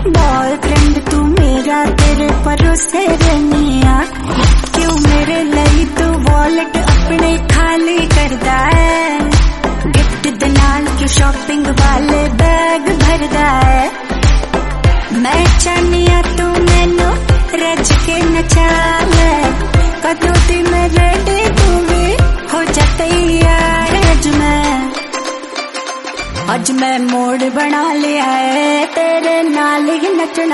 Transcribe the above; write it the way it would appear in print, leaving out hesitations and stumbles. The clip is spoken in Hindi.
बॉयफ्रेंड तू मेरा तेरे भरोसे रहनिया, क्यों मेरे लिए तू वॉलेट अपने खाली करदा है, गिफ्ट दे नाल क्यों शॉपिंग वाले बैग भरदा है। मैं चाहनिया तू मैनू रज के नचा ले, कदों दी मैं रेडी तू भी हो जा तैयार। आज मैं मूड बना लिया है तेरे नाल ही नचना।